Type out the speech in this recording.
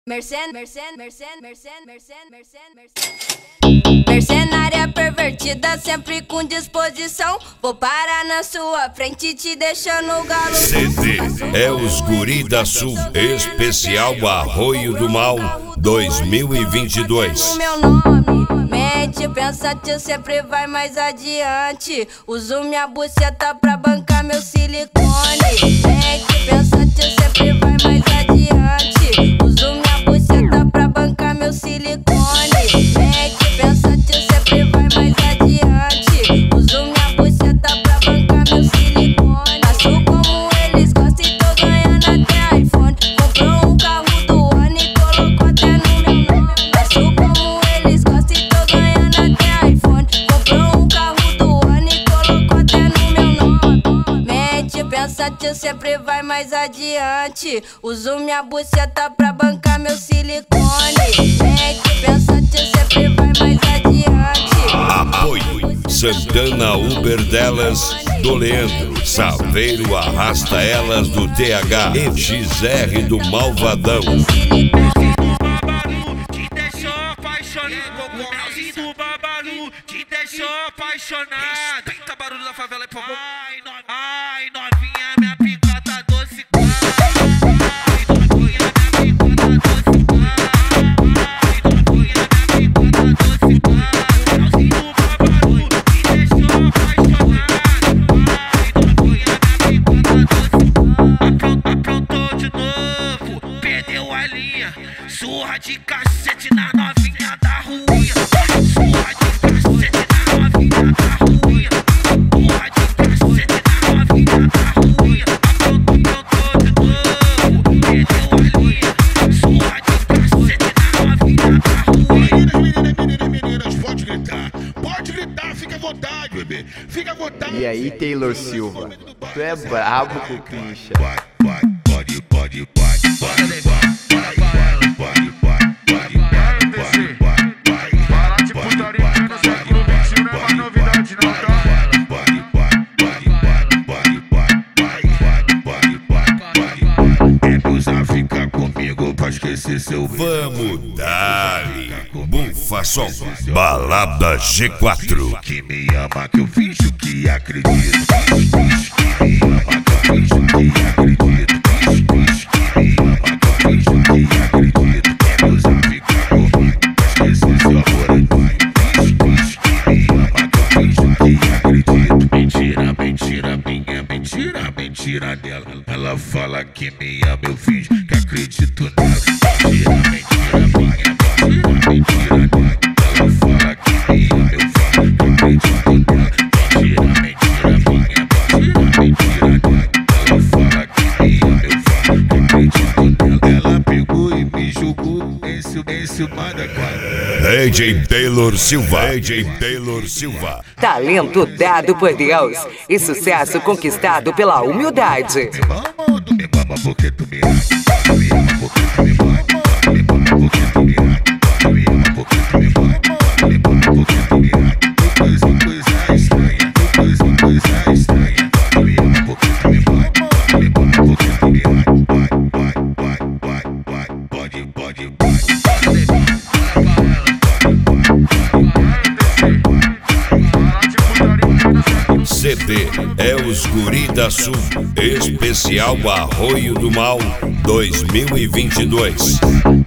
Mercenária pervertida, sempre com disposição. Vou parar na sua frente, te deixando galo. CD é os Guri da Sul, especial Arroio do Mal 2022. Meu nome, mente pensativa, sempre vai mais adiante. Uso minha buceta pra bancar meu silicone. Mente pensativa, sempre vai mais adiante. Uso minha buceta pra bancar meu silicone. Mente pensativa, sempre vai mais adiante. Uso minha buceta pra bancar meu silicone. Faço como eles gostam e tô ganhando até iPhone. Comprou um carro do ano e colocou até no meu nome. Faço como eles gostam e tô ganhando até iPhone. Comprou um carro do ano e colocou até no meu nome. Mente pensativa, sempre vai mais adiante. Uso minha buceta pra bancar meu silicone. Mente pensativa, sempre vai mais adiante. Apoio Santana Uber delas, do Leandro Saveiro Arrasta Elas do TH e XR do Malvadão. Te deixou apaixonado, o melzinho do Babalu te deixou apaixonado. Respeita barulho da favela e por favor. Ai, novinha, minha pica tá doce. Ai, novinha, minha pica tá doce. Ai, novinha, minha pica tá doce. O melzinho do Babalu te deixou apaixonado. Ai, novinha, minha pica tá doce. Aprontou de novo, perdeu a linha. Surra de cacete na novinha da ruinha. Surra de cacete na novinha da ruinha. Surra de cacete na novinha da ruinha. Aprontou de novo, perdeu a linha. Surra de cacete na novinha da ruinha. Meninas, pode gritar, fica à vontade, bebê, fica à vontade. E aí, Taylor Silva, tu é brabo com o Christian. Fica comigo pra esquecer seu. Vamos dar-lhe Bufa Som, Balada G4. Que me ama, que eu finjo que acredito. Que me ama, que eu finjo que acredito. Que me ama, que eu finjo que acredito. Meus amigos comigo pra esquecer seu amor. Que me ama, que eu finjo que acredito. Mentira, mentira minha, mentira dela. Ela fala que me ama, eu finjo que acredito nela. Mentira minha, mentira dela. Ela fala que me ama, eu falo que acredito nela. Mentira dela. Ela fala que me ama, eu falo que acredito nela. Ela pegou e me jogou em cima da cara. AJ Taylor Silva, AJ Taylor Silva. Talento dado por Deus e sucesso conquistado pela humildade. Me mama porque tu me ama. Me ama porque tu me ama. Me mama porque tu me ama. Me ama porque tu me ama. Me mama porque tu me ama. Coisa estranha. Coisa estranha. Me ama porque tu me ama. Me mama porque tu me ama. Vai. Pode. CD é os Guri da Sul, especial Arroio do Mal 2022.